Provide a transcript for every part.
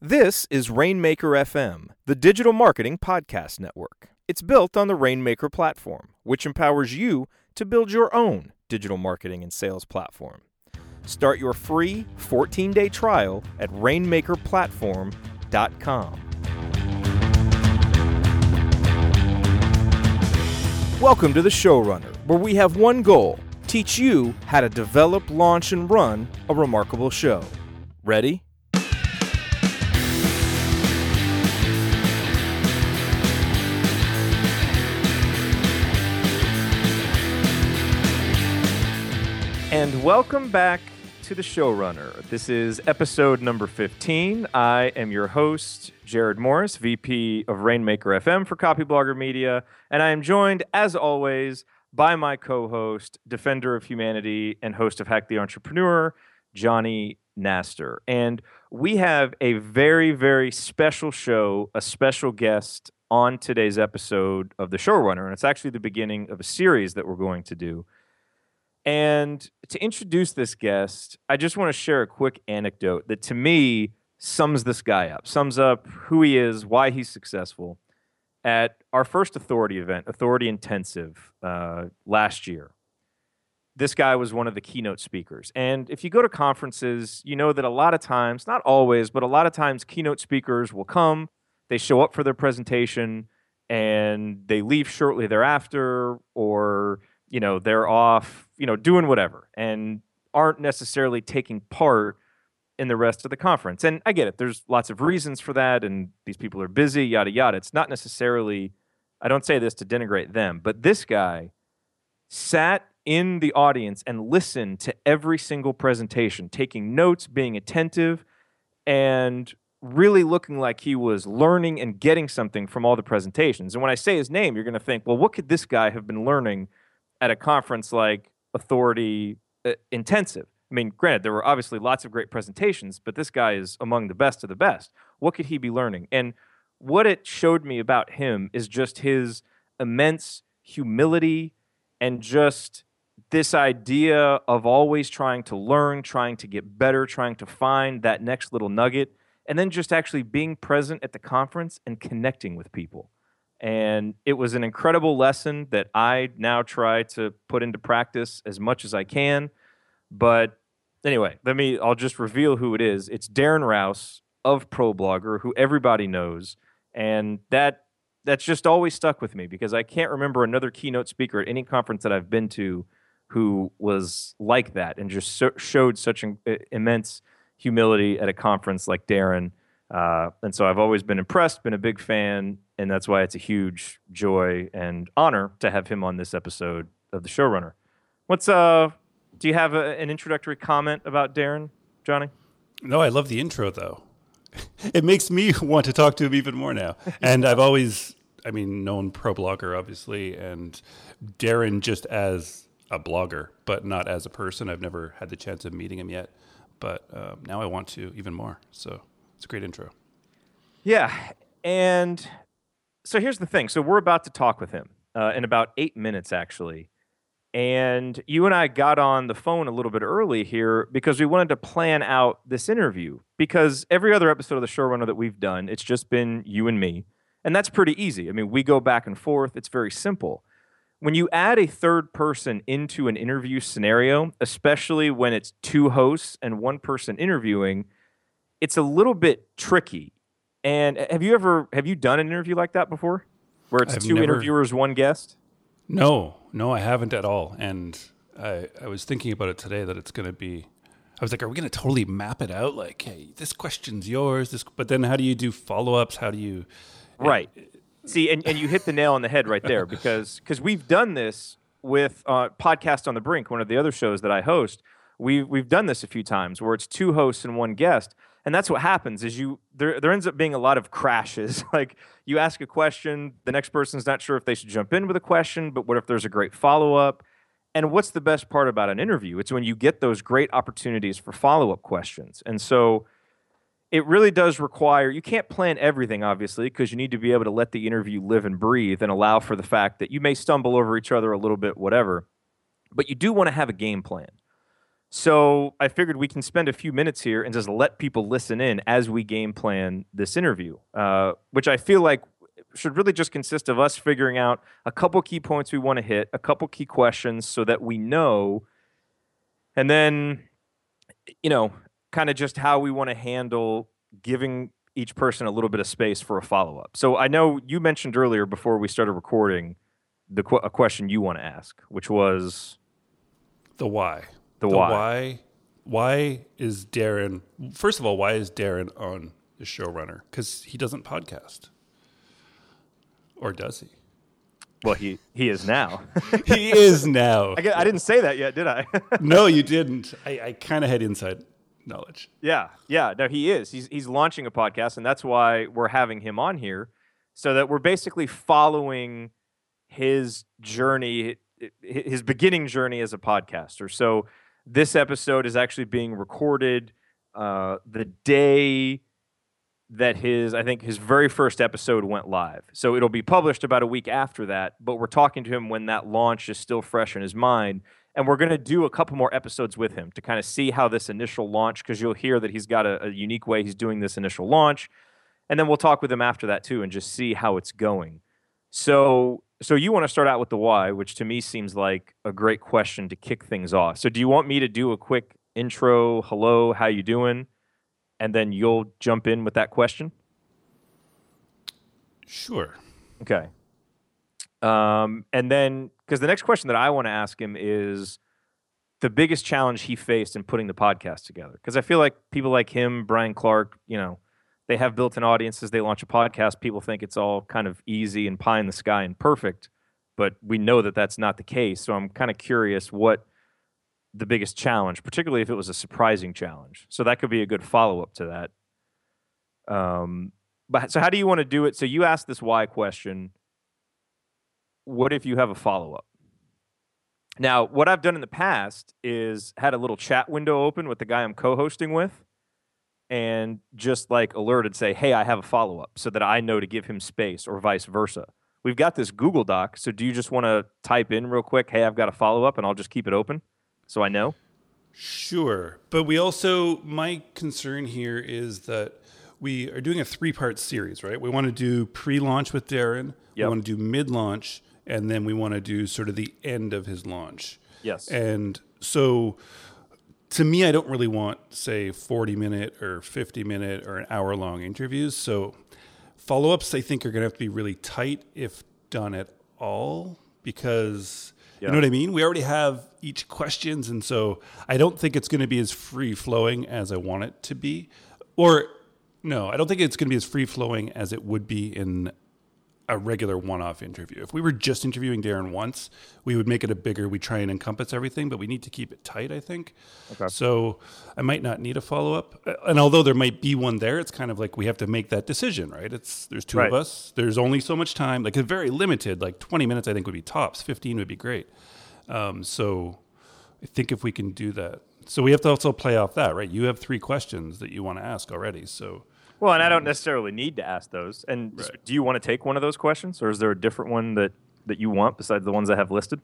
This is Rainmaker FM, the digital marketing podcast network. It's built on the Rainmaker platform, which empowers you to build your own digital marketing and sales platform. Start your free 14-day trial at rainmakerplatform.com. Welcome to the Showrunner, where we have one goal: teach you how to develop, launch, and run a remarkable show. Ready? And welcome back to the Showrunner. This is episode number 15. I am your host, Jared Morris, VP of Rainmaker FM for Copyblogger Media, and I am joined, as always, by my co-host, Defender of Humanity, and host of Hack the Entrepreneur, Johnny Naster. And we have a very, very special show, a special guest on today's episode of the Showrunner, and it's actually the beginning of a series that we're going to do. And to introduce this guest, I just want to share a quick anecdote that to me sums this guy up, sums up who he is, why he's successful. At our first Authority event, Authority Intensive, last year, this guy was one of the keynote speakers. And if you go to conferences, you know that a lot of times, not always, but a lot of times keynote speakers will come, they show up for their presentation, and they leave shortly thereafter, or they're off, doing whatever and aren't necessarily taking part in the rest of the conference. And I get it. There's lots of reasons for that, and these people are busy, yada, yada. It's not necessarily, I don't say this to denigrate them, but this guy sat in the audience and listened to every single presentation, taking notes, being attentive, and really looking like he was learning and getting something from all the presentations. And when I say his name, you're going to think, well, what could this guy have been learning at a conference like Authority Intensive? I mean, granted, there were obviously lots of great presentations, but this guy is among the best of the best. What could he be learning? And what it showed me about him is just his immense humility and just this idea of always trying to learn, trying to get better, trying to find that next little nugget, and then just actually being present at the conference and connecting with people. And it was an incredible lesson that I now try to put into practice as much as I can. But anyway, I'll just reveal who it is. It's Darren Rowse of ProBlogger, who everybody knows. And that's just always stuck with me because I can't remember another keynote speaker at any conference that I've been to who was like that and just showed such immense humility at a conference like Darren. And so I've always been impressed, been a big fan, and that's why it's a huge joy and honor to have him on this episode of the Showrunner. Do you have an introductory comment about Darren, Johnny? No, I love the intro, though. It makes me want to talk to him even more now. And I've always, known ProBlogger, obviously, and Darren just as a blogger, but not as a person. I've never had the chance of meeting him yet, but now I want to even more. So it's a great intro. Yeah, and so here's the thing. So we're about to talk with him in about 8 minutes, actually. And you and I got on the phone a little bit early here because we wanted to plan out this interview. Because every other episode of the Showrunner that we've done, it's just been you and me. And that's pretty easy. We go back and forth. It's very simple. When you add a third person into an interview scenario, especially when it's two hosts and one person interviewing, it's a little bit tricky. And have you done an interview like that before? Where it's interviewers, one guest? No, I haven't at all. And I was thinking about it today that it's going to be, I was like, are we going to totally map it out? Like, hey, this question's yours. But then how do you do follow-ups? How do you... Right. See, and you hit the nail on the head right there because we've done this with Podcast on the Brink, one of the other shows that I host. We've done this a few times where it's two hosts and one guest. And that's what happens is there ends up being a lot of crashes. Like you ask a question, the next person's not sure if they should jump in with a question, but what if there's a great follow-up? And what's the best part about an interview? It's when you get those great opportunities for follow-up questions. And so it really does require, you can't plan everything, obviously, because you need to be able to let the interview live and breathe and allow for the fact that you may stumble over each other a little bit, whatever. But you do want to have a game plan. So I figured we can spend a few minutes here and just let people listen in as we game plan this interview, which I feel like should really just consist of us figuring out a couple key points we want to hit, a couple key questions so that we know, and then, you know, kind of just how we want to handle giving each person a little bit of space for a follow up. So I know you mentioned earlier before we started recording a question you want to ask, which was The why. the why. Why is Darren, first of all, why is Darren on the showrunner? Because he doesn't podcast. Or does he? Well, he is now. He is now. I didn't say that yet, did I? No, you didn't. I kind of had inside knowledge. Yeah. No, he is. He's launching a podcast, and that's why we're having him on here, so that we're basically following his journey, his beginning journey as a podcaster. So this episode is actually being recorded the day that I think his very first episode went live. So it'll be published about a week after that, but we're talking to him when that launch is still fresh in his mind. And we're going to do a couple more episodes with him to kind of see how this initial launch, because you'll hear that he's got a unique way he's doing this initial launch. And then we'll talk with him after that too and just see how it's going. So you want to start out with the why, which to me seems like a great question to kick things off. So do you want me to do a quick intro, hello, how you doing? And then you'll jump in with that question? Sure. Okay. And then, because the next question that I want to ask him is the biggest challenge he faced in putting the podcast together. Because I feel like people like him, Brian Clark, they have built-in audiences. They launch a podcast. People think it's all kind of easy and pie in the sky and perfect. But we know that that's not the case. So I'm kind of curious what the biggest challenge, particularly if it was a surprising challenge. So that could be a good follow-up to that. But so how do you want to do it? So you asked this why question. What if you have a follow-up? Now, what I've done in the past is had a little chat window open with the guy I'm co-hosting with and just like alerted, say, hey, I have a follow-up, so that I know to give him space, or vice versa. We've got this Google Doc, so do you just want to type in real quick, hey, I've got a follow-up, and I'll just keep it open so I know? Sure. But my concern here is that we are doing a 3-part series, right? We want to do pre-launch with Darren. Yep. We want to do mid-launch, and then we want to do sort of the end of his launch. Yes. And so to me, I don't really want, say, 40-minute or 50-minute or an hour-long interviews. So follow-ups, I think, are going to have to be really tight if done at all, because you know what I mean? We already have each questions, and so I don't think it's going to be as free-flowing as I want it to be. Or, no, I don't think it's going to be as free-flowing as it would be in a regular one-off interview. If we were just interviewing Darren once, we would make it we try and encompass everything, but we need to keep it tight, I think. Okay. So I might not need a follow-up. And although there might be one there, it's kind of like we have to make that decision, right? There's two of us. There's only so much time. Like, it's very limited. Like 20 minutes, I think, would be tops. 15 would be great. So I think if we can do that. So we have to also play off that, right? You have 3 questions that you want to ask already, so... Well, and I don't necessarily need to ask those. And do you want to take one of those questions, or is there a different one that you want besides the ones I have listed?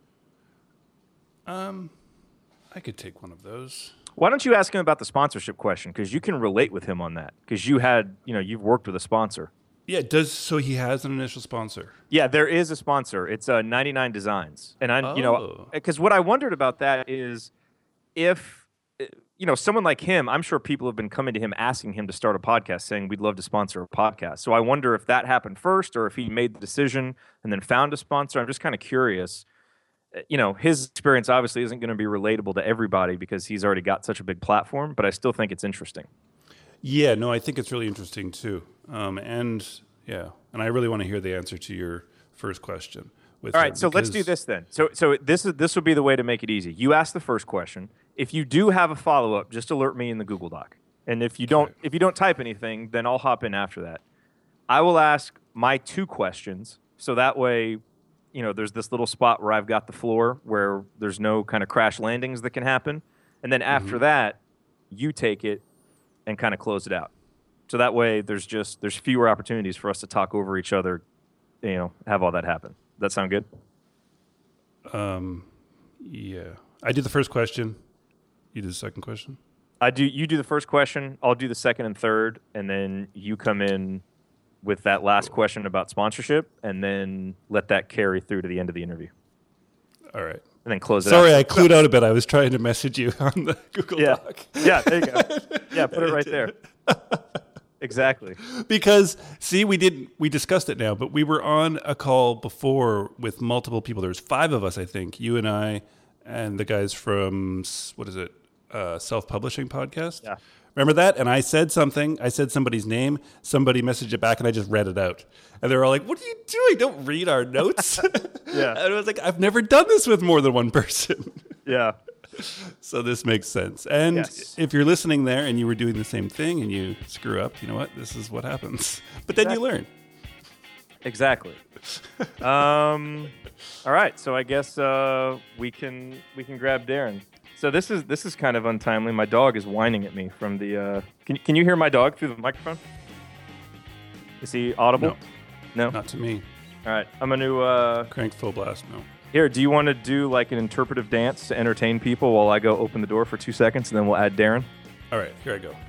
I could take one of those. Why don't you ask him about the sponsorship question? Because you can relate with him on that. Because you've worked with a sponsor. Yeah, so he has an initial sponsor. Yeah, there is a sponsor. It's 99 Designs. And because what I wondered about that is if someone like him, I'm sure people have been coming to him asking him to start a podcast, saying we'd love to sponsor a podcast. So I wonder if that happened first, or if he made the decision and then found a sponsor. I'm just kind of curious. His experience obviously isn't going to be relatable to everybody because he's already got such a big platform, but I still think it's interesting. Yeah, no, I think it's really interesting too. And I really want to hear the answer to your first question. All right, so let's do this then. So this will be the way to make it easy. You ask the first question. If you do have a follow-up, just alert me in the Google Doc. And if you don't type anything, then I'll hop in after that. I will ask my 2 questions, so that way, there's this little spot where I've got the floor where there's no kind of crash landings that can happen. And then after that, you take it and kind of close it out. So that way there's fewer opportunities for us to talk over each other, have all that happen. Does that sound good? Yeah. I did the first question. You do the second question? You do the first question, I'll do the second and third, and then you come in with that last question about sponsorship, and then let that carry through to the end of the interview. All right. And then close it Sorry, out. I clued out a bit. I was trying to message you on the Google Doc. Yeah, there you go. Yeah, put it right there. Exactly. Because, see, we discussed it now, but we were on a call before with multiple people. There was 5 of us, I think, you and I and the guys from, Self-Publishing Podcast. Yeah. Remember that? And I said something. I said somebody's name. Somebody messaged it back, and I just read it out. And they were all like, what are you doing? Don't read our notes. Yeah. And I was like, I've never done this with more than one person. Yeah. So this makes sense. And if you're listening there and you were doing the same thing and you screw up, you know what? This is what happens. But then you learn. Exactly. All right. So I guess we can grab Darren. So this is kind of untimely. My dog is whining at me from the. Can you hear my dog through the microphone? Is he audible? No. Not to me. All right. I'm going to Crank full blast. No. Here, do you want to do like an interpretive dance to entertain people while I go open the door for 2 seconds, and then we'll add Darren? All right, here I go.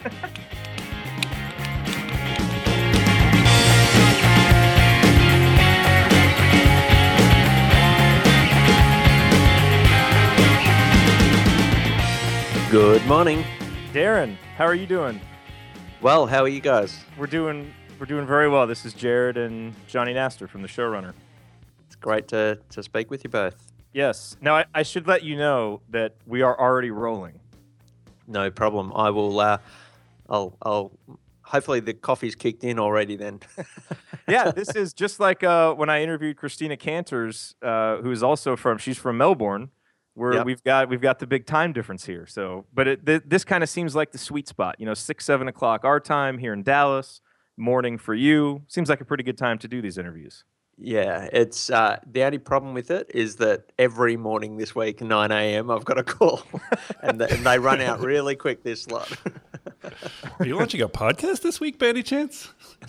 Good morning. Darren, how are you doing? Well, how are you guys? We're doing very well. This is Jared and Johnny Nastor from the Showrunner. It's great to speak with you both. Yes. Now, I should let you know that we are already rolling. No problem. I will. I'll. Hopefully, the coffee's kicked in already. Then. Yeah, this is just like when I interviewed Christina Cantors, who is also she's from Melbourne, where we've got the big time difference here. So, but this kind of seems like the sweet spot. 6-7 o'clock our time here in Dallas, morning for you. Seems like a pretty good time to do these interviews. Yeah, it's the only problem with it is that every morning this week, 9 a.m., I've got a call, and they run out really quick. This lot. Are you launching a podcast this week, by any chance?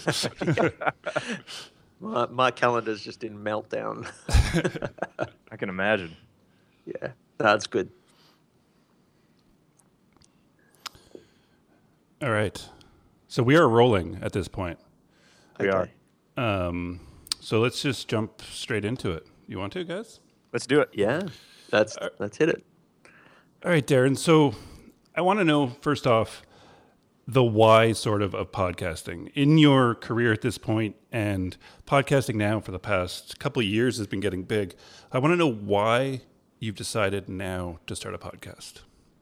My calendar's just in meltdown. I can imagine. Yeah, that's good. All right, so we are rolling at this point. We are. So let's just jump straight into it. You want to, guys? Let's do it. Yeah, let's hit it. All right, Darren. So I want to know, first off, the why sort of podcasting. In your career at this point, and podcasting now for the past couple of years has been getting big. I want to know why you've decided now to start a podcast.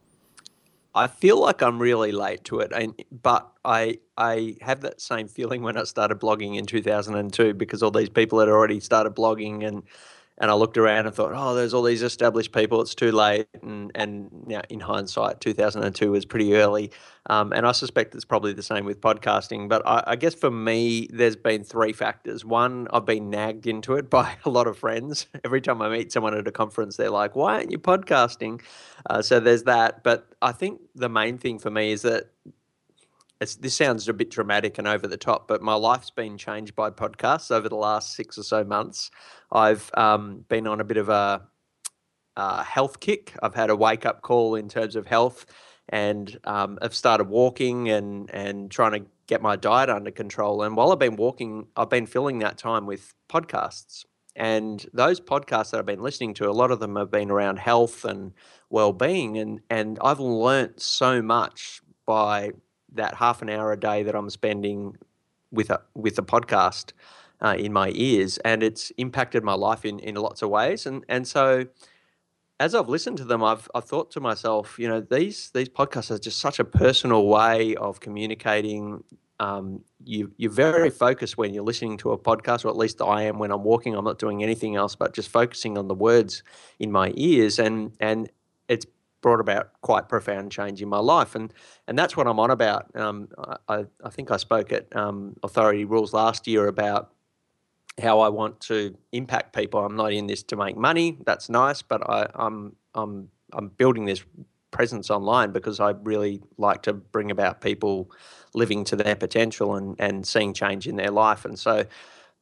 I feel like I'm really late to it, but I have that same feeling when I started blogging in 2002, because all these people had already started blogging, and I looked around and thought, oh, there's all these established people, it's too late, and in hindsight, 2002 was pretty early, and I suspect it's probably the same with podcasting. But I guess for me, there's been 3 factors. One, I've been nagged into it by a lot of friends. Every time I meet someone at a conference, they're like, why aren't you podcasting? So there's that. But I think the main thing for me is that this sounds a bit dramatic and over the top, but my life's been changed by podcasts over the last 6 or so months. I've been on a bit of a health kick. I've had a wake-up call in terms of health, and I've started walking and trying to get my diet under control. And while I've been walking, I've been filling that time with podcasts. And those podcasts that I've been listening to, a lot of them have been around health and well-being, and I've learnt so much by that half an hour a day that I'm spending with a podcast in my ears, and it's impacted my life in lots of ways. And so as I've listened to them, I've thought to myself, these podcasts are just such a personal way of communicating. You're very focused when you're listening to a podcast, or at least I am when I'm walking. I'm not doing anything else but just focusing on the words in my ears, and it's brought about quite profound change in my life, and that's what I'm on about. I think I spoke at Authority Rules last year about how I want to impact people. I'm not in this to make money. That's nice, but I'm building this presence online because I really like to bring about people living to their potential and seeing change in their life. And so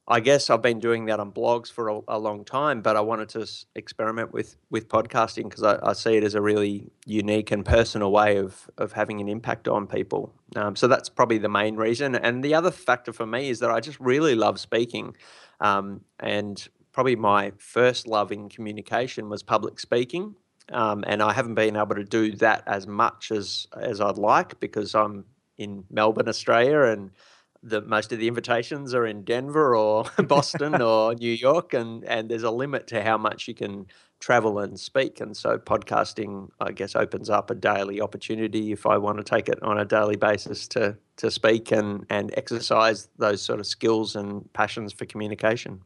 I guess I've been doing that on blogs for a long time, but I wanted to experiment with podcasting because I see it as a really unique and personal way of having an impact on people. So that's probably the main reason. And the other factor for me is that I just really love speaking. And probably my first love in communication was public speaking. And I haven't been able to do that as much as I'd like because I'm in Melbourne, Australia, and most of the invitations are in Denver or Boston or New York, and there's a limit to how much you can travel and speak. And so podcasting, I guess, opens up a daily opportunity if I want to take it on a daily basis to speak and exercise those sort of skills and passions for communication.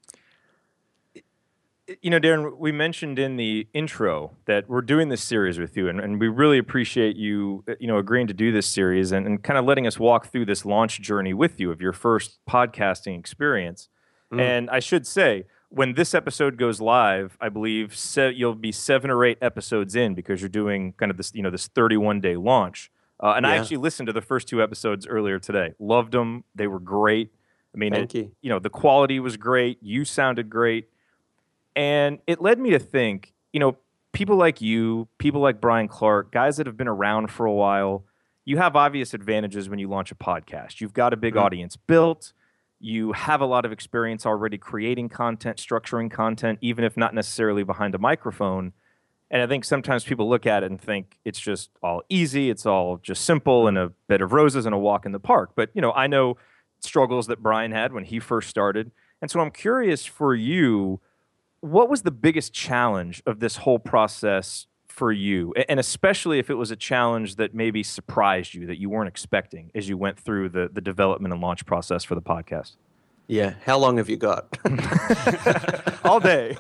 You know, Darren, we mentioned in the intro that we're doing this series with you, and we really appreciate you, agreeing to do this series and kind of letting us walk through this launch journey with you of your first podcasting experience. And I should say, when this episode goes live, I believe you'll be 7 or 8 episodes in because you're doing kind of this, this 31-day launch. And I actually listened to the first 2 episodes earlier today. Loved them. They were great. I mean, Thank you. The quality was great. You sounded great. And it led me to think, people like you, people like Brian Clark, guys that have been around for a while, you have obvious advantages when you launch a podcast. You've got a big audience built. You have a lot of experience already creating content, structuring content, even if not necessarily behind a microphone. And I think sometimes people look at it and think it's just all easy. It's all just simple and a bed of roses and a walk in the park. But, I know struggles that Brian had when he first started. And so I'm curious for you, what was the biggest challenge of this whole process for you? And especially if it was a challenge that maybe surprised you, that you weren't expecting as you went through the development and launch process for the podcast? Yeah. How long have you got? All day.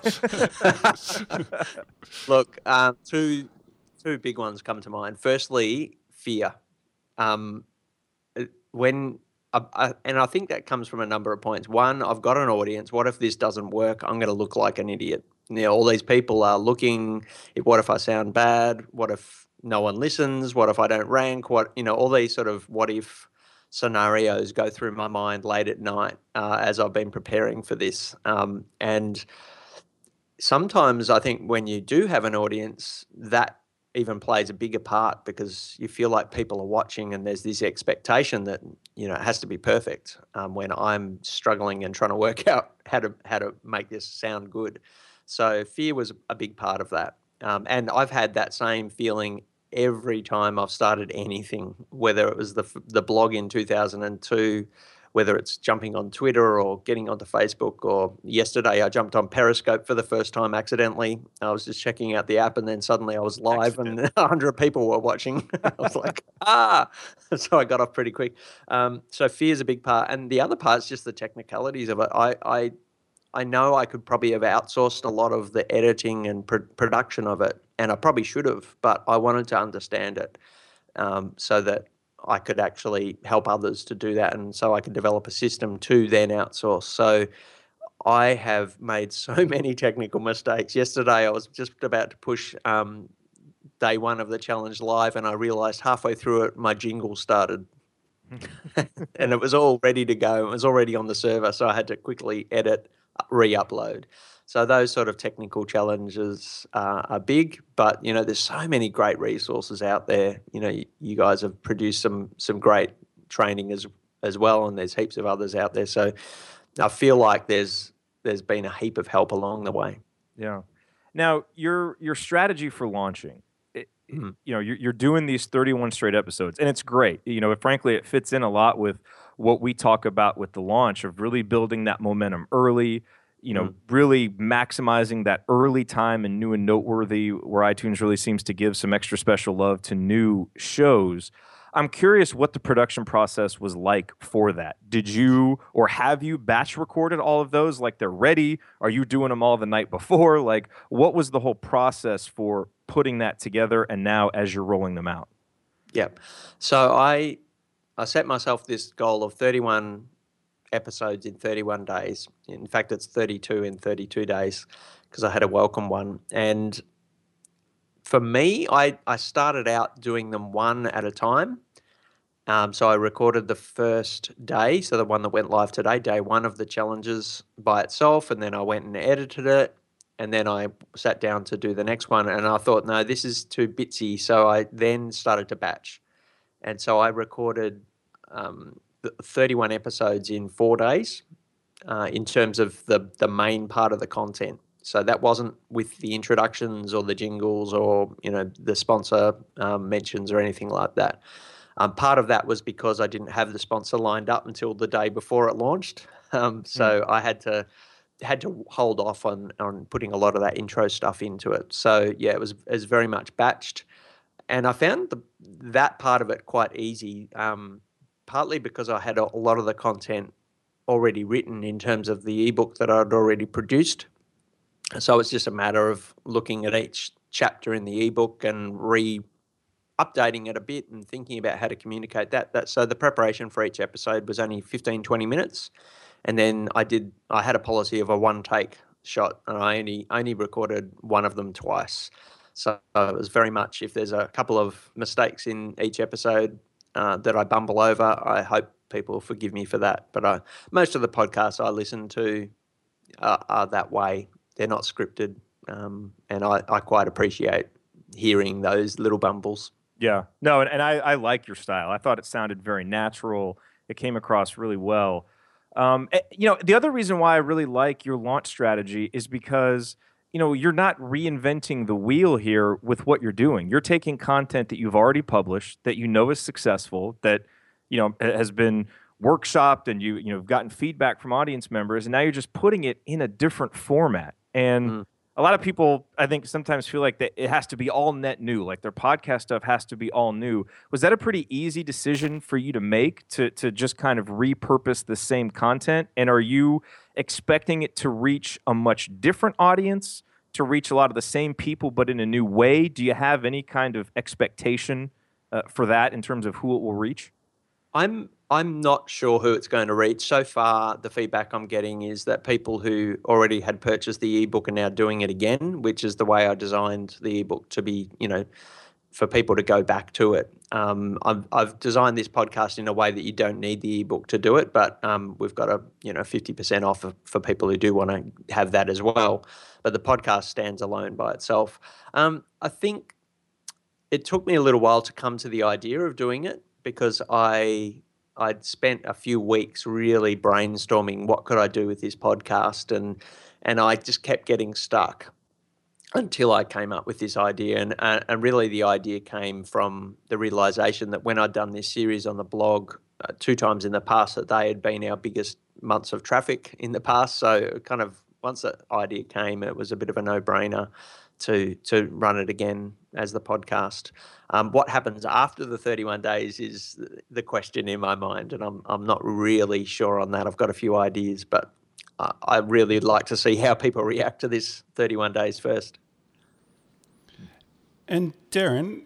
Look, two big ones come to mind. Firstly, fear. And I think that comes from a number of points. One, I've got an audience. What if this doesn't work? I'm going to look like an idiot. All these people are looking. What if I sound bad? What if no one listens? What if I don't rank? All these sort of what if scenarios go through my mind late at night as I've been preparing for this. And sometimes I think when you do have an audience, that even plays a bigger part because you feel like people are watching and there's this expectation that it has to be perfect when I'm struggling and trying to work out how to make this sound good. So fear was a big part of that, and I've had that same feeling every time I've started anything, whether it was the blog in 2002, whether it's jumping on Twitter or getting onto Facebook, or yesterday I jumped on Periscope for the first time accidentally. I was just checking out the app and then suddenly I was live and 100 people were watching. I was like, so I got off pretty quick. So fear is a big part. And the other part is just the technicalities of it. I know I could probably have outsourced a lot of the editing and production of it, and I probably should have, but I wanted to understand it so that I could actually help others to do that, and so I could develop a system to then outsource. So I have made so many technical mistakes. Yesterday I was just about to push day 1 of the challenge live, and I realized halfway through it my jingle started. And it was all ready to go. It was already on the server, so I had to quickly edit, re-upload. So those sort of technical challenges are big, but there's so many great resources out there. You guys have produced some great training as well, and there's heaps of others out there. So I feel like there's been a heap of help along the way. Yeah. Now your strategy for launching, you're doing these 31 straight episodes, and it's great. Frankly, it fits in a lot with what we talk about with the launch of really building that momentum early. Really maximizing that early time and new and noteworthy, where iTunes really seems to give some extra special love to new shows. I'm curious what the production process was like for that. Did you or have you batch recorded all of those like they're ready? Are you doing them all the night before? Like, what was the whole process for putting that together and now as you're rolling them out? Yep. So I set myself this goal of 31 episodes in 31 days. In fact, it's 32 in 32 days because I had a welcome one. And for me, I started out doing them one at a time. So I recorded the first day, so the one that went live today, day one of the challenges by itself, and then I went and edited it, and then I sat down to do the next one, and I thought, no, this is too bitsy, so I then started to batch. And so I recorded 31 episodes in 4 days in terms of the main part of the content. So that wasn't with the introductions or the jingles or, the sponsor mentions or anything like that. Part of that was because I didn't have the sponsor lined up until the day before it launched. So I had to hold off on putting a lot of that intro stuff into it. So yeah, it was very much batched, and I found that part of it quite easy. Partly because I had a lot of the content already written in terms of the ebook that I'd already produced. So it's just a matter of looking at each chapter in the ebook and updating it a bit and thinking about how to communicate that. So the preparation for each episode was only 15, 20 minutes. And then I had a policy of a one take shot, and I only recorded one of them twice. So it was very much, if there's a couple of mistakes in each episode that I bumble over, I hope people forgive me for that. But most of the podcasts I listen to are that way. They're not scripted, and I quite appreciate hearing those little bumbles. Yeah. No, and I like your style. I thought it sounded very natural. It came across really well. The other reason why I really like your launch strategy is because, you're not reinventing the wheel here with what you're doing. You're taking content that you've already published, that is successful, that, has been workshopped, and you've gotten feedback from audience members, and now you're just putting it in a different format. And a lot of people, I think, sometimes feel like that it has to be all net new, like their podcast stuff has to be all new. Was that a pretty easy decision for you to make, to just kind of repurpose the same content? And are you expecting it to reach a much different audience, to reach a lot of the same people, but in a new way? Do you have any kind of expectation for that in terms of who it will reach? I'm not sure who it's going to reach. So far, the feedback I'm getting is that people who already had purchased the ebook are now doing it again, which is the way I designed the ebook to be, for people to go back to it. I've designed this podcast in a way that you don't need the ebook to do it, but we've got a 50% off for people who do want to have that as well. But the podcast stands alone by itself. I think it took me a little while to come to the idea of doing it, because I'd spent a few weeks really brainstorming what could I do with this podcast, and I just kept getting stuck until I came up with this idea. And really the idea came from the realization that when I'd done this series on the blog 2 times in the past, that they had been our biggest months of traffic in the past. So kind of once that idea came, it was a bit of a no-brainer to run it again as the podcast. What happens after the 31 days is the question in my mind, and I'm not really sure on that. I've got a few ideas, but I really like to see how people react to this 31 days first. And Darren,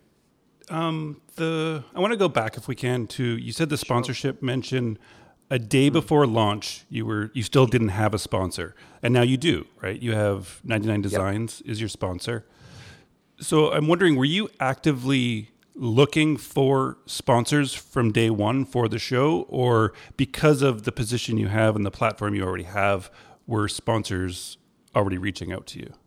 I want to go back, if we can, to, you said the sponsorship mention a day before launch, you still didn't have a sponsor, and now you do, right? You have 99 Designs is your sponsor. So I'm wondering, were you actively looking for sponsors from day one for the show, or because of the position you have and the platform you already have, were sponsors already reaching out to you?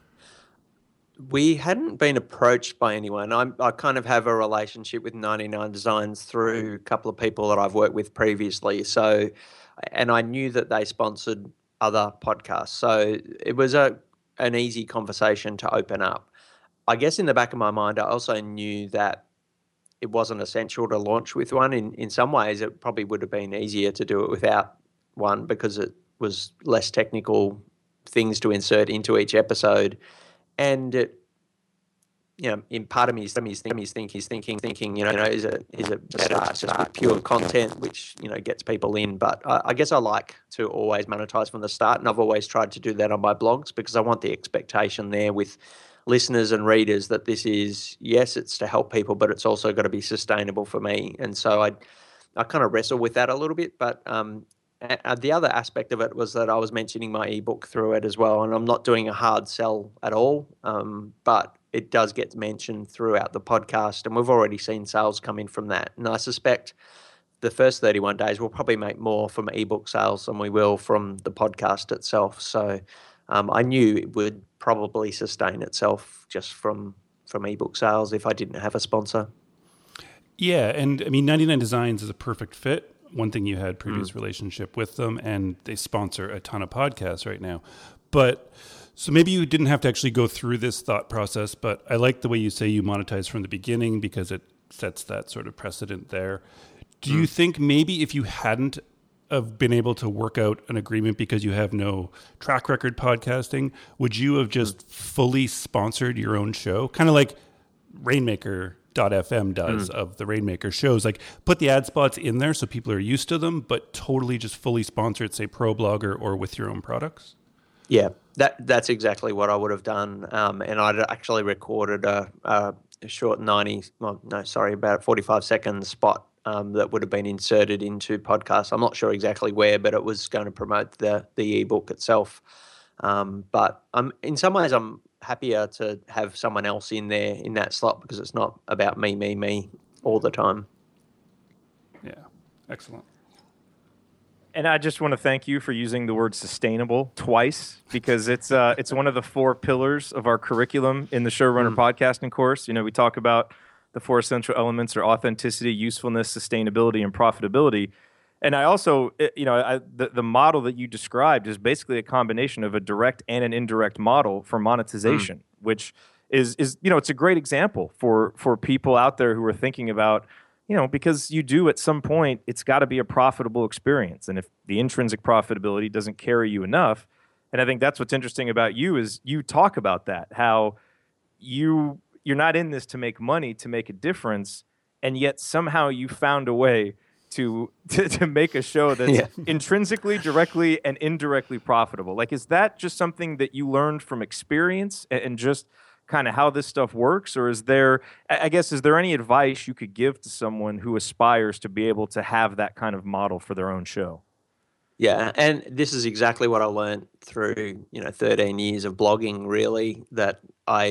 We hadn't been approached by anyone. I kind of have a relationship with 99 Designs through a couple of people that I've worked with previously. So, and I knew that they sponsored other podcasts. So it was an easy conversation to open up. I guess in the back of my mind, I also knew that it wasn't essential to launch with one. In some ways, it probably would have been easier to do it without one, because it was less technical things to insert into each episode. And it, in part of me is thinking, is it better just with pure content, which gets people in. But I guess I like to always monetize from the start, and I've always tried to do that on my blogs, because I want the expectation there with listeners and readers that this is, yes, it's to help people, but it's also got to be sustainable for me. And so I kind of wrestle with that a little bit, but the other aspect of it was that I was mentioning my ebook through it as well, and I'm not doing a hard sell at all. But it does get mentioned throughout the podcast, and we've already seen sales come in from that. And I suspect the first 31 days we'll probably make more from ebook sales than we will from the podcast itself. So I knew it would probably sustain itself just from ebook sales if I didn't have a sponsor. Yeah, and I mean, 99 Designs is a perfect fit. One thing, you had previous relationship with them, and they sponsor a ton of podcasts right now. But so maybe you didn't have to actually go through this thought process, but I like the way you say you monetize from the beginning because it sets that sort of precedent there. Do you think maybe if you hadn't have been able to work out an agreement because you have no track record podcasting, would you have just fully sponsored your own show? Kind of like Rainmaker.fm does of the Rainmaker shows, like put the ad spots in there so people are used to them, but totally just fully sponsored, say ProBlogger or with your own products? Yeah, that's exactly what I would have done. And I'd actually recorded a short about 45 second spot that would have been inserted into podcasts. I'm not sure exactly where, but it was going to promote the ebook itself. But in some ways, I'm happier to have someone else in there in that slot because it's not about me all the time. Yeah, excellent. And I just want to thank you for using the word sustainable twice because it's one of the 4 pillars of our curriculum in the Showrunner podcasting course. You know, we talk about the 4 essential elements are authenticity, usefulness, sustainability, and profitability. And I also, the model that you described is basically a combination of a direct and an indirect model for monetization, which is it's a great example for people out there who are thinking about, because you do at some point, it's got to be a profitable experience. And if the intrinsic profitability doesn't carry you enough, and I think that's what's interesting about you is you talk about that, how you're not in this to make money, to make a difference, and yet somehow you found a way to make a show that's intrinsically, directly, and indirectly profitable. Like, is that just something that you learned from experience and just kind of how this stuff works? Or is there any advice you could give to someone who aspires to be able to have that kind of model for their own show? Yeah, and this is exactly what I learned through 13 years of blogging, really, that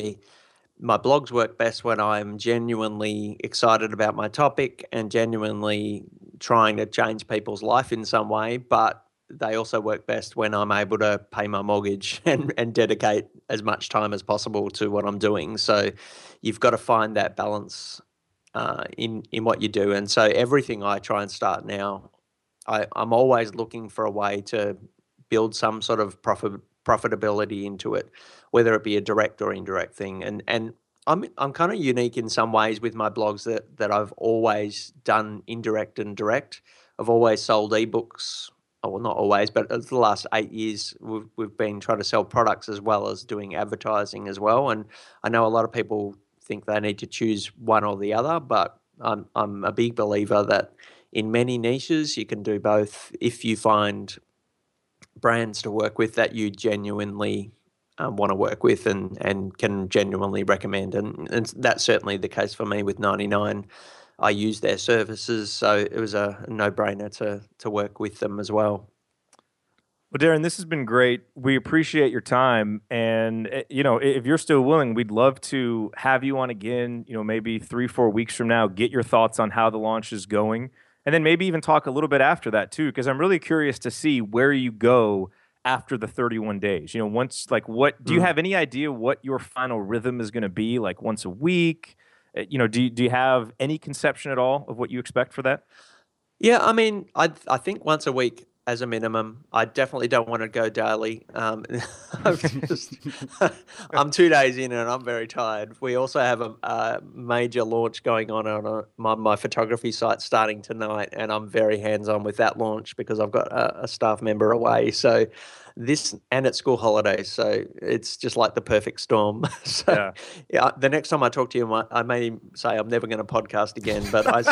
my blogs work best when I'm genuinely excited about my topic and genuinely trying to change people's life in some way, but they also work best when I'm able to pay my mortgage and dedicate as much time as possible to what I'm doing. So you've got to find that balance in what you do. And so everything I try and start now, I'm always looking for a way to build some sort of profitability into it, whether it be a direct or indirect thing. And I'm kind of unique in some ways with my blogs that I've always done indirect and direct. I've always sold ebooks. Well, not always, but the last 8 years we've been trying to sell products as well as doing advertising as well. And I know a lot of people think they need to choose one or the other, but I'm a big believer that in many niches you can do both if you find brands to work with that you genuinely want to work with and can genuinely recommend. And that's certainly the case for me with 99. I use their services, so it was a no-brainer to work with them as well. Well, Darren, this has been great. We appreciate your time. And, if you're still willing, we'd love to have you on again, maybe 3-4 weeks from now, get your thoughts on how the launch is going. And then maybe even talk a little bit after that, too, because I'm really curious to see where you go after the 31 days. What do you have any idea what your final rhythm is going to be, like once a week? Do you have any conception at all of what you expect for that? Yeah, I mean, I think once a week as a minimum. I definitely don't want to go daily. I'm 2 days in and I'm very tired. We also have a major launch going on my photography site starting tonight, and I'm very hands-on with that launch because I've got a staff member away. So it's school holidays, so it's just like the perfect storm. So yeah, the next time I talk to you, I may say I'm never going to podcast again, but I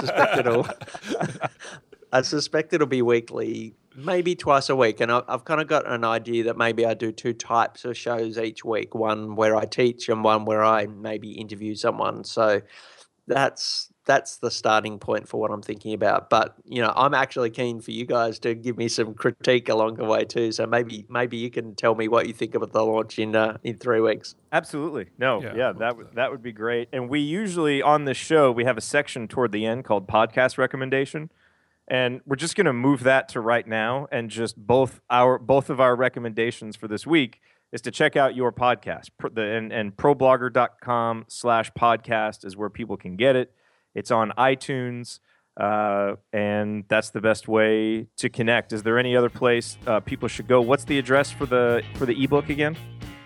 suspect it'll be weekly, maybe twice a week. And I've kind of got an idea that maybe I do 2 types of shows each week, one where I teach and one where I maybe interview someone. So that's that's the starting point for what I'm thinking about. But I'm actually keen for you guys to give me some critique along the way too. So maybe you can tell me what you think of the launch in 3 weeks. Absolutely. No, yeah, that would be great. And we usually on this show we have a section toward the end called podcast recommendation. And we're just going to move that to right now, and just both of our recommendations for this week is to check out your podcast. And ProBlogger.com/podcast is where people can get it. It's on iTunes, and that's the best way to connect. Is there any other place people should go? What's the address for the ebook again?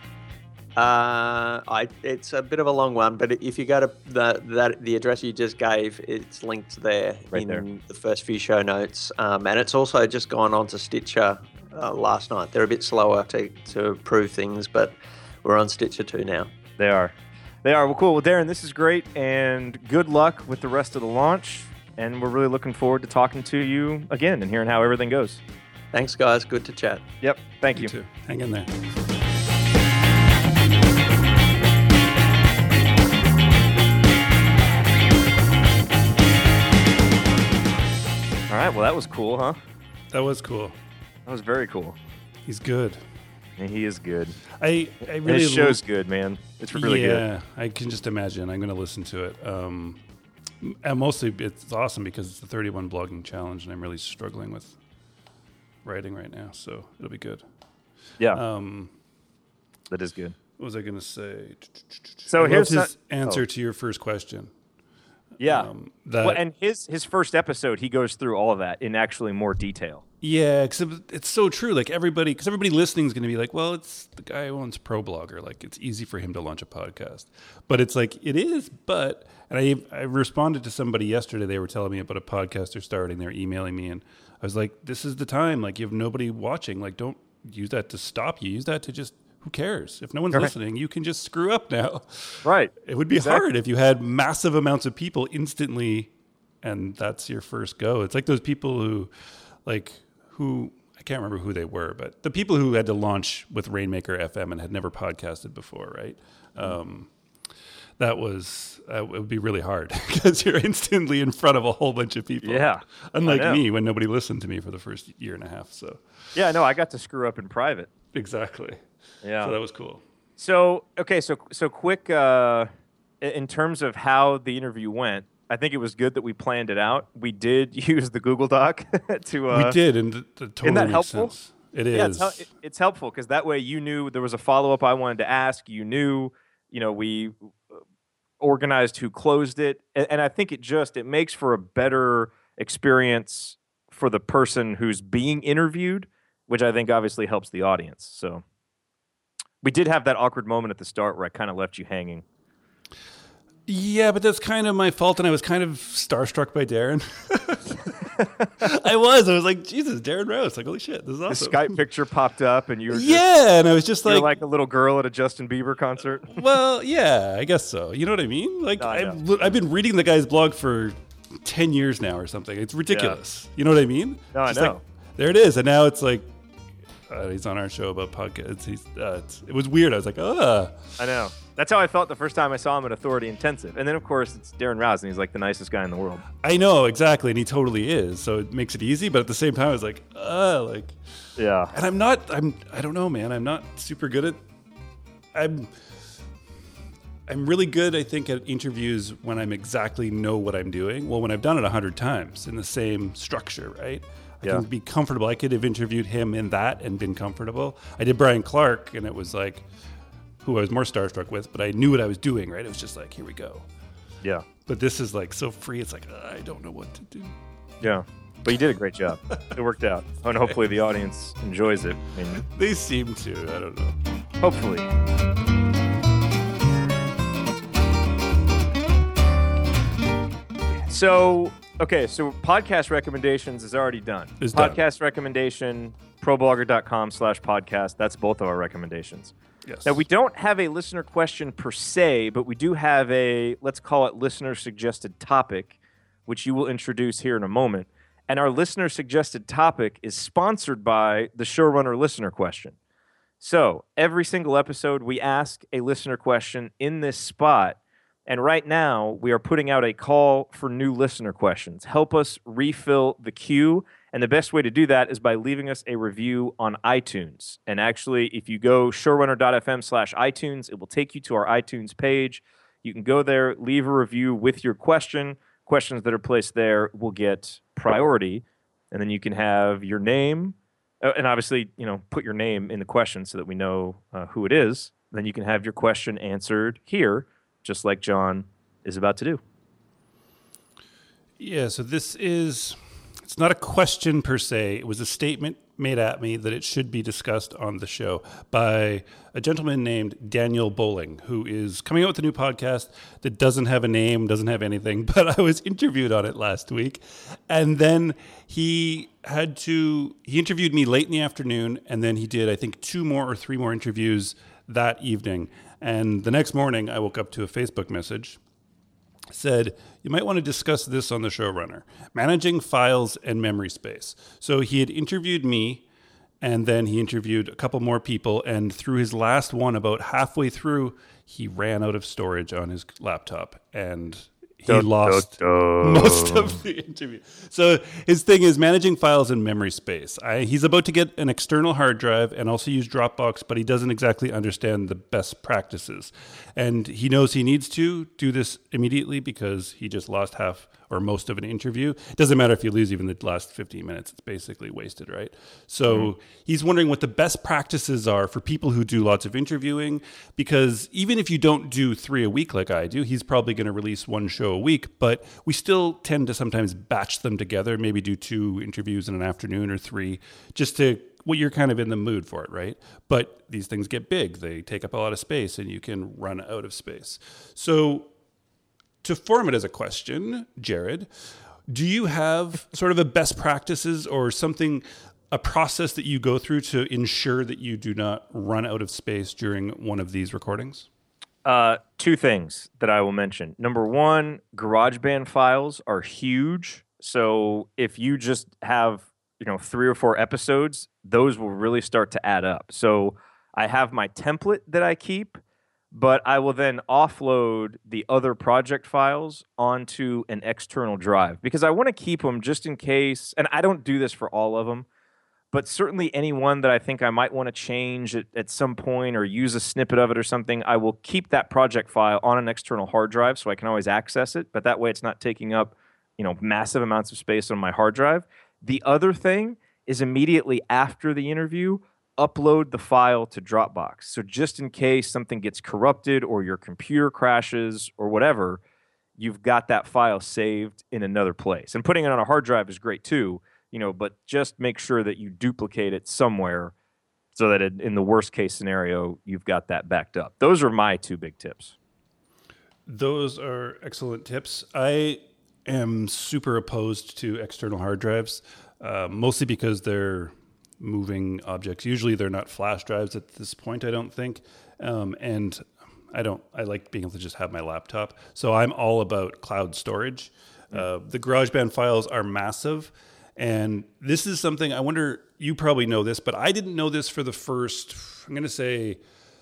It's a bit of a long one, but if you go to the address you just gave, it's linked there the first few show notes. And it's also just gone on to Stitcher last night. They're a bit slower to approve things, but we're on Stitcher too now. They are. Well, cool. Well, Darren, this is great, and good luck with the rest of the launch. And we're really looking forward to talking to you again and hearing how everything goes. Thanks, guys. Good to chat. Yep. Thank you. Too. Hang in there. All right, well, that was cool, huh? That was cool. That was very cool. He's good. And he is good. I really and his show's good, man. It's really good. Yeah, I can just imagine. I'm going to listen to it. And mostly, it's awesome because it's the 31 blogging challenge, and I'm really struggling with writing right now, so it'll be good. Yeah, that is good. What was I going to say? So here's his answer to your first question. Yeah, and his first episode, he goes through all of that in actually more detail. Yeah, because it's so true. Like everybody listening is going to be like, well, it's the guy who owns ProBlogger. Like it's easy for him to launch a podcast. But it's like, it is, but, and I responded to somebody yesterday. They were telling me about a podcast they're starting. They're emailing me, and I was like, this is the time. Like you have nobody watching. Like don't use that to stop you. Use that to just, who cares? If no one's listening, you can just screw up now. Right. It would be hard if you had massive amounts of people instantly, and that's your first go. It's like those people who I can't remember who they were, but the people who had to launch with Rainmaker FM and had never podcasted before, right? That was, it would be really hard because you're instantly in front of a whole bunch of people. Yeah. Unlike me, when nobody listened to me for the first year and a half. So. Yeah, no, I got to screw up in private. Exactly. Yeah. So that was cool. So, okay, so quick, in terms of how the interview went, I think it was good that we planned it out. We did use the Google Doc to. We did, and it totally isn't that makes helpful? sense. It is. Yeah, it's helpful because that way you knew there was a follow-up I wanted to ask. You knew, we organized who closed it, and I think it makes for a better experience for the person who's being interviewed, which I think obviously helps the audience. So we did have that awkward moment at the start where I kind of left you hanging. Yeah, but that's kind of my fault, and I was kind of starstruck by Darren. I was like, Jesus, Darren Rose. Like, holy shit, this is awesome. The Skype picture popped up, and you were and I was just like a little girl at a Justin Bieber concert. Well, yeah, I guess so. You know what I mean? Like, I've been reading the guy's blog for 10 years now or something. It's ridiculous. Yeah. You know what I mean? No, I know. Like, there it is, and now it's like, he's on our show about podcasts. It was weird. I was like, I know. That's how I felt the first time I saw him at Authority Intensive. And then, of course, it's Darren Rouse, and he's like the nicest guy in the world. I know, exactly. And he totally is. So it makes it easy. But at the same time, I was like, yeah. And I don't know, man. I'm not super good at, I'm really good, I think, at interviews when I'm exactly know what I'm doing. Well, when I've done it 100 times in the same structure, right? I can be comfortable. I could have interviewed him in that and been comfortable. I did Brian Clark, and it was like, who I was more starstruck with, but I knew what I was doing, right? It was just like, here we go. Yeah. But this is like so free. It's like, I don't know what to do. Yeah. But you did a great job. It worked out. And hopefully the audience enjoys it. I mean, they seem to. I don't know. Hopefully. So podcast recommendations is already done. It's podcast done. Recommendation, ProBlogger.com/podcast. That's both of our recommendations. Yes. Now, we don't have a listener question per se, but we do have a, let's call it listener suggested topic, which you will introduce here in a moment. And our listener suggested topic is sponsored by the Showrunner listener question. So every single episode, we ask a listener question in this spot. And right now, we are putting out a call for new listener questions. Help us refill the queue. And the best way to do that is by leaving us a review on iTunes. And actually, if you go showrunner.fm/iTunes, it will take you to our iTunes page. You can go there, leave a review with your question. Questions that are placed there will get priority. And then you can have your name, and obviously, put your name in the question so that we know who it is. Then you can have your question answered here, just like John is about to do. Yeah, so it's not a question per se. It was a statement made at me that it should be discussed on the show by a gentleman named Daniel Bowling, who is coming out with a new podcast that doesn't have a name, doesn't have anything, but I was interviewed on it last week. And then he interviewed me late in the afternoon, and then he did, I think, 2 or 3 more interviews that evening. And the next morning, I woke up to a Facebook message. Said, you might want to discuss this on the Showrunner, managing files and memory space. So he had interviewed me, and then he interviewed a couple more people, and through his last one, about halfway through, he ran out of storage on his laptop, and he lost most of the interview. So his thing is managing files and memory space. He's about to get an external hard drive and also use Dropbox, but he doesn't exactly understand the best practices. And he knows he needs to do this immediately because he just lost half or most of an interview. It doesn't matter if you lose even the last 15 minutes. It's basically wasted, right? So he's wondering what the best practices are for people who do lots of interviewing, because even if you don't do 3 a week like I do, he's probably going to release 1 show a week, but we still tend to sometimes batch them together, maybe do 2 interviews in an afternoon or 3, just to you're kind of in the mood for it, right? But these things get big. They take up a lot of space, and you can run out of space. So to form it as a question, Jared, do you have sort of a best practices or something, a process that you go through to ensure that you do not run out of space during one of these recordings? 2 things that I will mention. Number 1, GarageBand files are huge. So if you just have 3 or 4 episodes, those will really start to add up. So I have my template that I keep, but I will then offload the other project files onto an external drive because I want to keep them just in case. And I don't do this for all of them, but certainly any one that I think I might want to change at some point or use a snippet of it or something, I will keep that project file on an external hard drive so I can always access it. But that way it's not taking up, massive amounts of space on my hard drive. The other thing is immediately after the interview, upload the file to Dropbox. So just in case something gets corrupted or your computer crashes or whatever, you've got that file saved in another place. And putting it on a hard drive is great too, but just make sure that you duplicate it somewhere so that in the worst case scenario, you've got that backed up. Those are my 2 big tips. Those are excellent tips. I am super opposed to external hard drives, mostly because they're moving objects. Usually they're not flash drives at this point, I don't think. And I like being able to just have my laptop. So I'm all about cloud storage. The GarageBand files are massive. And this is something, I wonder, you probably know this, but I didn't know this for the first, I'm going to say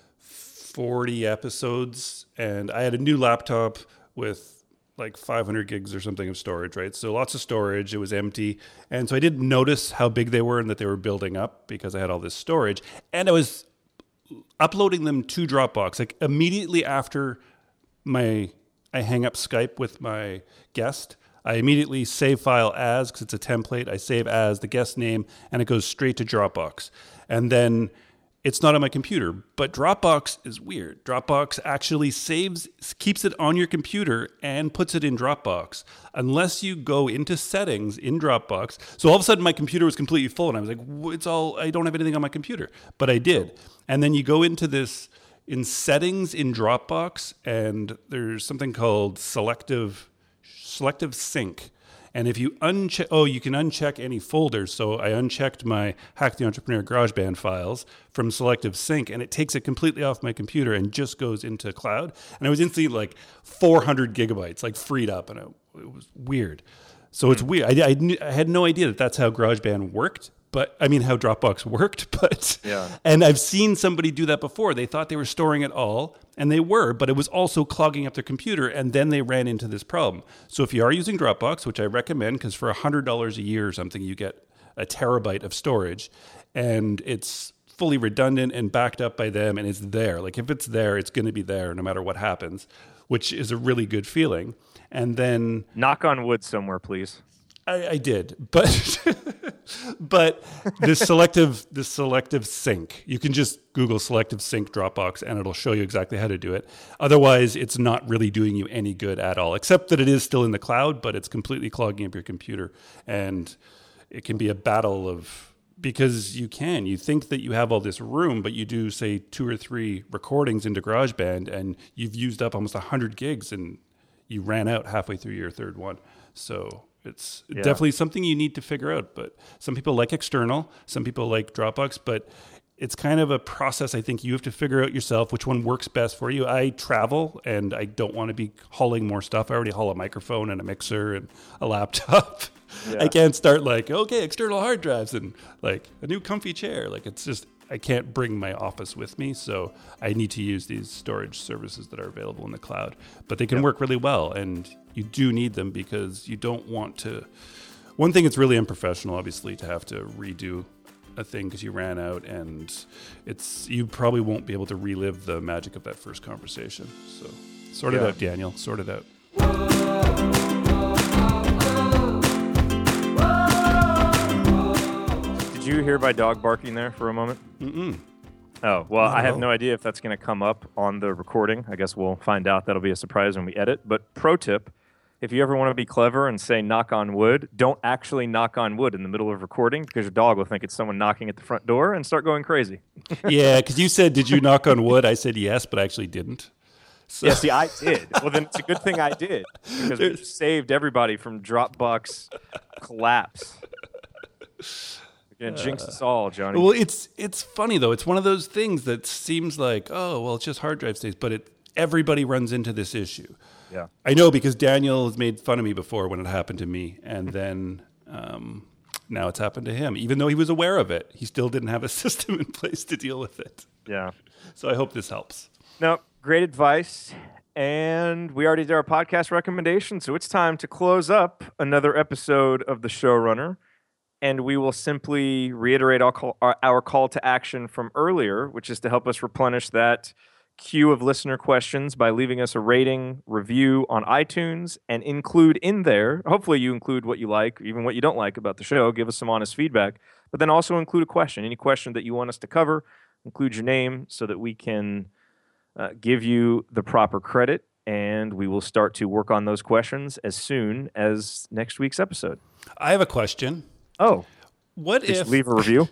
40 episodes. And I had a new laptop with like 500 gigs or something of storage, right? So lots of storage. It was empty. And so I didn't notice how big they were and that they were building up because I had all this storage. And I was uploading them to Dropbox. Like immediately after I hang up Skype with my guest, I immediately save file as, because it's a template, I save as the guest name, and it goes straight to Dropbox. And then it's not on my computer, but Dropbox is weird. Dropbox actually keeps it on your computer and puts it in Dropbox unless you go into settings in Dropbox. So all of a sudden my computer was completely full and I was like, I don't have anything on my computer, but I did. And then you go into this in settings in Dropbox and there's something called selective sync. And if you you can uncheck any folders. So I unchecked my Hack the Entrepreneur GarageBand files from Selective Sync, and it takes it completely off my computer and just goes into cloud. And I was instantly like 400 gigabytes, freed up, and it was weird. So it's weird. I had no idea that that's how GarageBand worked, but I mean, how Dropbox worked, but, and I've seen somebody do that before. They thought they were storing it all, and they were, but it was also clogging up their computer, and then they ran into this problem. So if you are using Dropbox, which I recommend, because for $100 a year or something, you get a terabyte of storage, and it's fully redundant and backed up by them, and it's there. Like, if it's there, it's going to be there no matter what happens, which is a really good feeling. And then knock on wood somewhere, please. I did, but but this selective sync, you can just Google selective sync Dropbox and it'll show you exactly how to do it. Otherwise, it's not really doing you any good at all, except that it is still in the cloud, but it's completely clogging up your computer. And it can be a battle of, because you think that you have all this room, but you do, say, 2 or 3 recordings into GarageBand and you've used up almost 100 gigs and you ran out halfway through your third one. So it's definitely something you need to figure out. But some people like external, some people like Dropbox, but it's kind of a process. I think you have to figure out yourself which one works best for you. I travel and I don't want to be hauling more stuff. I already haul a microphone and a mixer and a laptop. Yeah. I can't start like, okay, external hard drives and like a new comfy chair. Like, it's just, I can't bring my office with me. So I need to use these storage services that are available in the cloud, but they can work really well. And you do need them because you don't want to, one thing, it's really unprofessional, obviously, to have to redo a thing because you ran out, and you probably won't be able to relive the magic of that first conversation. So sort it out, Daniel, sort it out. Did you hear my dog barking there for a moment? Mm-mm. Oh, well, I have no idea if that's going to come up on the recording. I guess we'll find out. That'll be a surprise when we edit. But pro tip, if you ever want to be clever and say knock on wood, don't actually knock on wood in the middle of recording, because your dog will think it's someone knocking at the front door and start going crazy. Yeah, because you said, did you knock on wood? I said yes, but I actually didn't. So. Yeah, see, I did. Well, then it's a good thing I did, because we saved everybody from Dropbox collapse. You're gonna jinx us all, Johnny. Well, it's funny though. It's one of those things that seems like, oh, well, it's just hard drive states, but everybody runs into this issue. Yeah, I know, because Daniel has made fun of me before when it happened to me, and then now it's happened to him. Even though he was aware of it, he still didn't have a system in place to deal with it. Yeah. So I hope this helps. No, great advice. And we already did our podcast recommendation, so it's time to close up another episode of The Showrunner. And we will simply reiterate our call to action from earlier, which is to help us replenish that queue of listener questions by leaving us a rating, review on iTunes, and include in there, hopefully you include what you like, even what you don't like about the show. Give us some honest feedback, but then also include a question. Any question that you want us to cover, include your name so that we can give you the proper credit, and we will start to work on those questions as soon as next week's episode. I have a question. Oh, what if leave a review?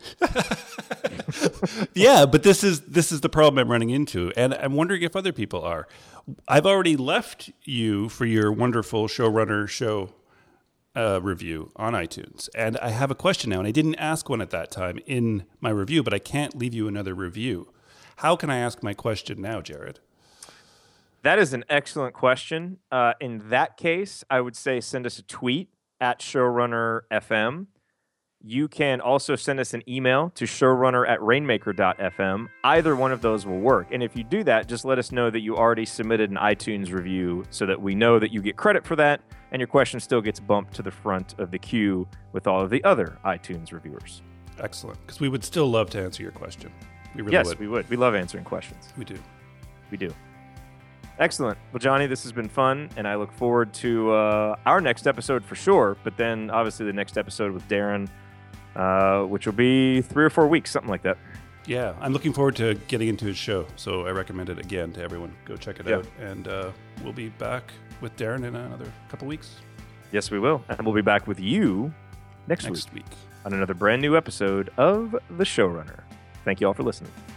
Yeah, but this is the problem I'm running into, and I'm wondering if other people are. I've already left you for your wonderful Showrunner show review on iTunes, and I have a question now, and I didn't ask one at that time in my review, but I can't leave you another review. How can I ask my question now, Jared? That is an excellent question. In that case, I would say send us a tweet at ShowrunnerFM. You can also send us an email to showrunner@rainmaker.fm. Either one of those will work. And if you do that, just let us know that you already submitted an iTunes review so that we know that you get credit for that and your question still gets bumped to the front of the queue with all of the other iTunes reviewers. Excellent. Because we would still love to answer your question. We really yes, would. We would. We love answering questions. We do. We do. Excellent. Well, Johnny, this has been fun, and I look forward to our next episode for sure, but then obviously the next episode with Darren, which will be 3 or 4 weeks, something like that. Yeah, I'm looking forward to getting into his show, so I recommend it again to everyone. Go check it out, and we'll be back with Darren in another couple weeks. Yes, we will, and we'll be back with you next week on another brand new episode of The Showrunner. Thank you all for listening.